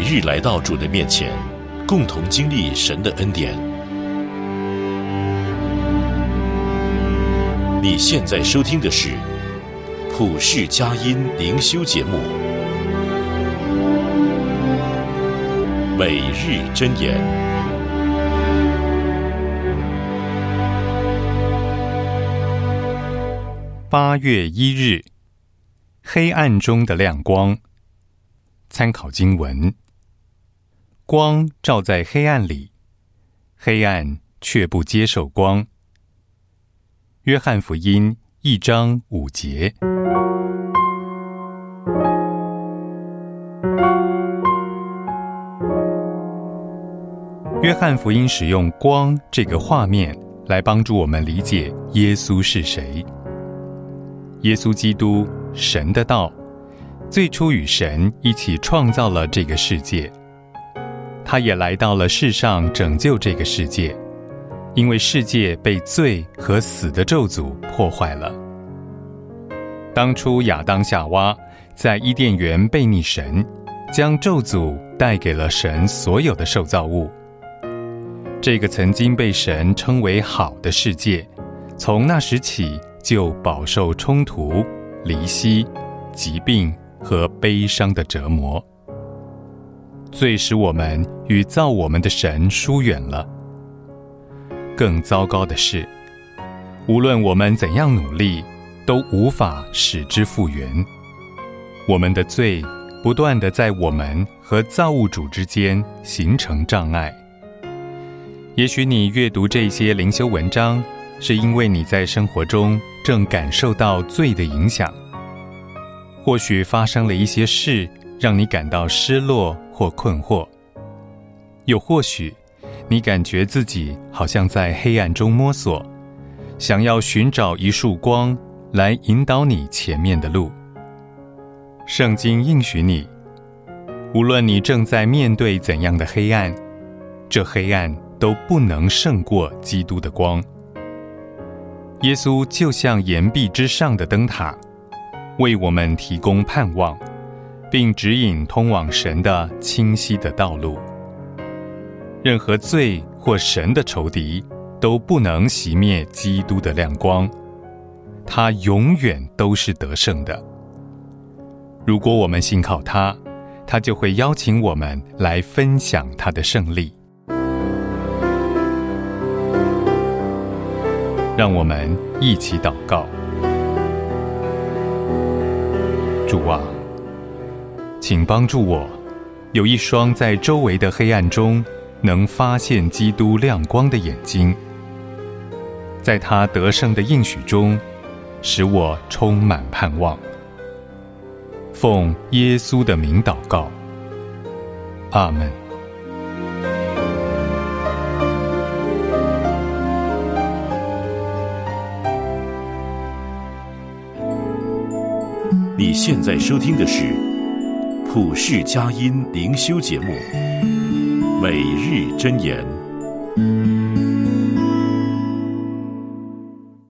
日来到主的面前，共同经历神的恩典。你现在收听的是普世佳音灵修节目《每日箴言》。 8月1日，黑暗中的亮光。参考经文：光照在黑暗里，黑暗却不接受光。约翰福音1章5节。约翰福音使用光这个画面来帮助我们理解耶稣是谁。耶稣基督，神的道，最初与神一起创造了这个世界。他也来到了世上拯救这个世界，因为世界被罪和死的咒诅破坏了。当初亚当夏娃在伊甸园悖逆神，将咒诅带给了神所有的受造物。这个曾经被神称为好的世界，从那时起就饱受冲突、离析、疾病和悲伤的折磨。罪使我们与造我们的神疏远了。更糟糕的是，无论我们怎样努力，都无法使之复原。我们的罪不断地在我们和造物主之间形成障碍。也许你阅读这些灵修文章，是因为你在生活中正感受到罪的影响。或许发生了一些事，让你感到失落或困惑。又或许你感觉自己好像在黑暗中摸索，想要寻找一束光来引导你前面的路。圣经应许你，无论你正在面对怎样的黑暗，这黑暗都不能胜过基督的光。耶稣就像岩壁之上的灯塔，为我们提供盼望，并指引通往神的清晰的道路。任何罪或神的仇敌都不能熄灭基督的亮光，他永远都是得胜的。如果我们信靠他，他就会邀请我们来分享他的胜利。让我们一起祷告。主啊，请帮助我，有一双在周围的黑暗中能发现基督亮光的眼睛，在他得胜的应许中，使我充满盼望。奉耶稣的名祷告，阿们。 你现在收听的是普世佳音灵修节目《每日箴言》。